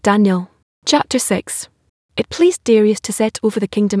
Daniel. Chapter 6. It pleased Darius to set over the kingdom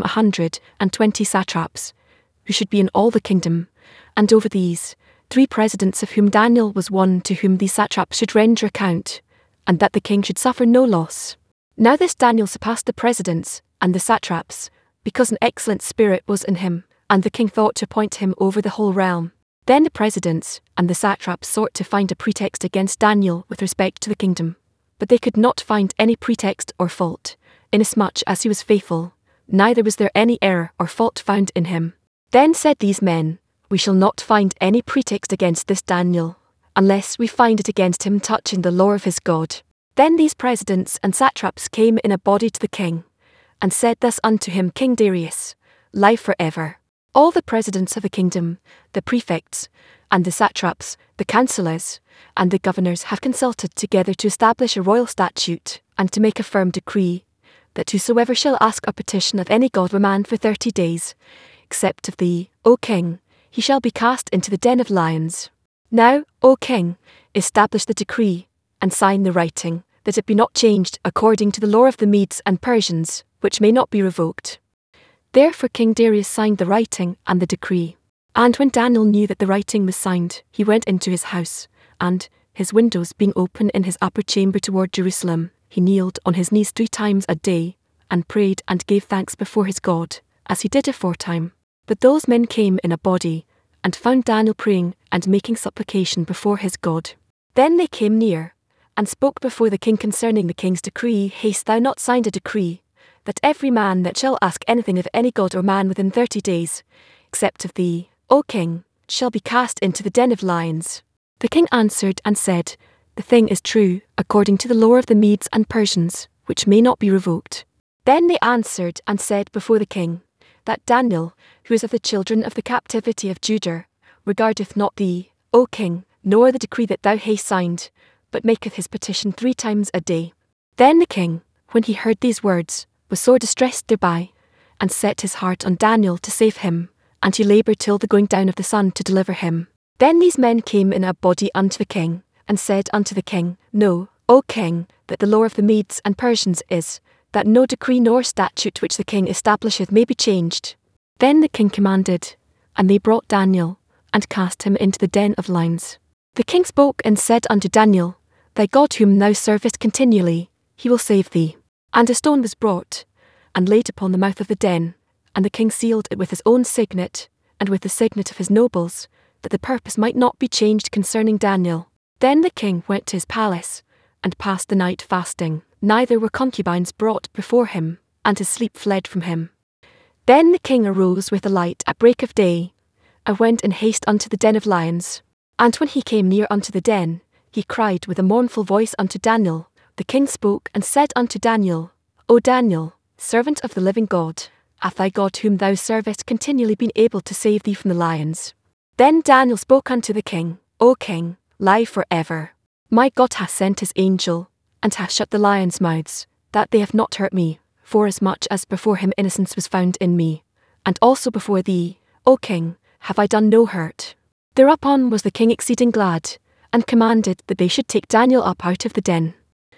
120 satraps, who should be in all the kingdom, and over these 3 presidents, of whom Daniel was one, to whom these satraps should render account, and that the king should suffer no loss. Now this Daniel surpassed the presidents and the satraps, because an excellent spirit was in him, and the king thought to appoint him over the whole realm. Then the presidents and the satraps sought to find a pretext against Daniel with respect to the kingdom. But they could not find any pretext or fault, inasmuch as he was faithful, neither was there any error or fault found in him. Then said these men, We shall not find any pretext against this Daniel, unless we find it against him touching the law of his God. Then these presidents and satraps came in a body to the king, and said thus unto him, King Darius, live for ever. All the presidents of the kingdom, the prefects, and the satraps, the councillors, and the governors have consulted together to establish a royal statute, and to make a firm decree, that whosoever shall ask a petition of any god or man for 30 days, except of thee, O king, he shall be cast into the den of lions. Now, O king, establish the decree, and sign the writing, that it be not changed according to the law of the Medes and Persians, which may not be revoked. Therefore King Darius signed the writing and the decree. And when Daniel knew that the writing was signed, he went into his house, and, his windows being open in his upper chamber toward Jerusalem, he kneeled on his knees 3 times a day, and prayed and gave thanks before his God, as he did aforetime. But those men came in a body, and found Daniel praying and making supplication before his God. Then they came near, and spoke before the king concerning the king's decree. Hast thou not signed a decree, that every man that shall ask anything of any god or man within 30 days, except of thee, O king, shall be cast into the den of lions? The king answered and said, The thing is true, according to the law of the Medes and Persians, which may not be revoked. Then they answered and said before the king, That Daniel, who is of the children of the captivity of Judah, regardeth not thee, O king, nor the decree that thou hast signed, but maketh his petition 3 times a day. Then the king, when he heard these words, was sore distressed thereby, and set his heart on Daniel to save him, and he laboured till the going down of the sun to deliver him. Then these men came in a body unto the king, and said unto the king, Know, O king, that the law of the Medes and Persians is, that no decree nor statute which the king establisheth may be changed. Then the king commanded, and they brought Daniel, and cast him into the den of lions. The king spoke and said unto Daniel, Thy God whom thou servest continually, he will save thee. And a stone was brought, and laid upon the mouth of the den, and the king sealed it with his own signet, and with the signet of his nobles, that the purpose might not be changed concerning Daniel. Then the king went to his palace, and passed the night fasting, neither were concubines brought before him, and his sleep fled from him. Then the king arose with the light at break of day, and went in haste unto the den of lions. And when he came near unto the den, he cried with a mournful voice unto Daniel. The king spoke and said unto Daniel, O Daniel, servant of the living God, hath thy God whom thou servest continually been able to save thee from the lions? Then Daniel spoke unto the king, O king, live for ever. My God hath sent his angel, and hath shut the lions' mouths, that they have not hurt me, forasmuch as before him innocence was found in me, and also before thee, O king, have I done no hurt. Thereupon was the king exceeding glad, and commanded that they should take Daniel up out of the den.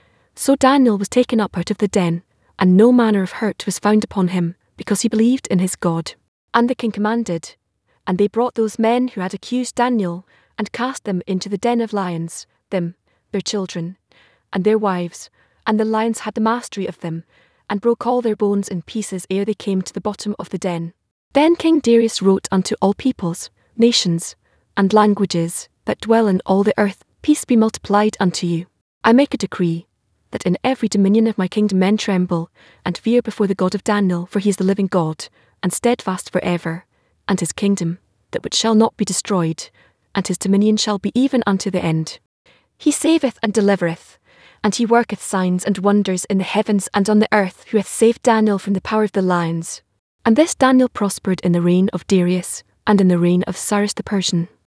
So Daniel was taken up out of the den, and no manner of hurt was found upon him, because he believed in his God. And the king commanded, and they brought those men who had accused Daniel, and cast them into the den of lions, them, their children, and their wives, and the lions had the mastery of them, and broke all their bones in pieces ere they came to the bottom of the den. Then King Darius wrote unto all peoples, nations, and languages, that dwell in all the earth, Peace be multiplied unto you. I make a decree, that in every dominion of my kingdom men tremble, and fear before the God of Daniel, for he is the living God, and steadfast for ever, and his kingdom, that which shall not be destroyed, and his dominion shall be even unto the end. He saveth and delivereth, and he worketh signs and wonders in the heavens and on the earth, who hath saved Daniel from the power of the lions. And this Daniel prospered in the reign of Darius, and in the reign of Cyrus the Persian.